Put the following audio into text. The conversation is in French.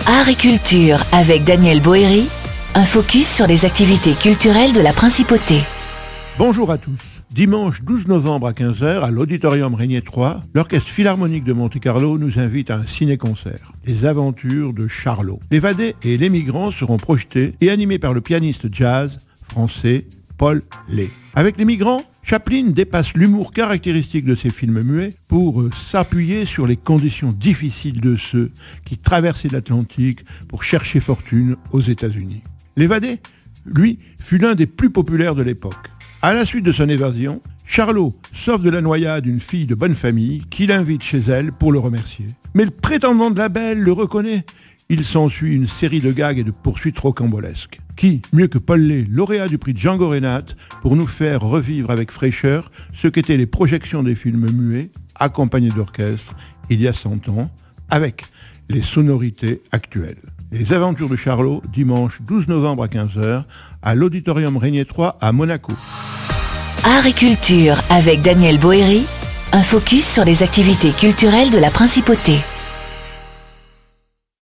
Art et culture avec Daniel Bohéry, un focus sur les activités culturelles de la Principauté. Bonjour à tous. Dimanche 12 novembre à 15h, à l'Auditorium Régnier 3, l'Orchestre Philharmonique de Monte-Carlo nous invite à un ciné-concert. Les aventures de Charlot. L'Évadé et Les Migrants seront projetés et animés par le pianiste jazz français Paul Lé. Avec Les Migrants, Chaplin dépasse l'humour caractéristique de ses films muets pour s'appuyer sur les conditions difficiles de ceux qui traversaient l'Atlantique pour chercher fortune aux États-Unis. L'Évadé, lui, fut l'un des plus populaires de l'époque. À la suite de son évasion, Charlot sauve de la noyade une fille de bonne famille qui l'invite chez elle pour le remercier. Mais le prétendant de la belle le reconnaît. Il s'ensuit une série de gags et de poursuites rocambolesques. Qui, mieux que Paul Lé, lauréat du prix Django Reinhardt, pour nous faire revivre avec fraîcheur ce qu'étaient les projections des films muets, accompagnés d'orchestre, il y a 100 ans, avec les sonorités actuelles. Les aventures de Charlot, dimanche 12 novembre à 15h, à l'Auditorium Régnier 3 à Monaco. Art et culture avec Daniel Bohéry, un focus sur les activités culturelles de la Principauté.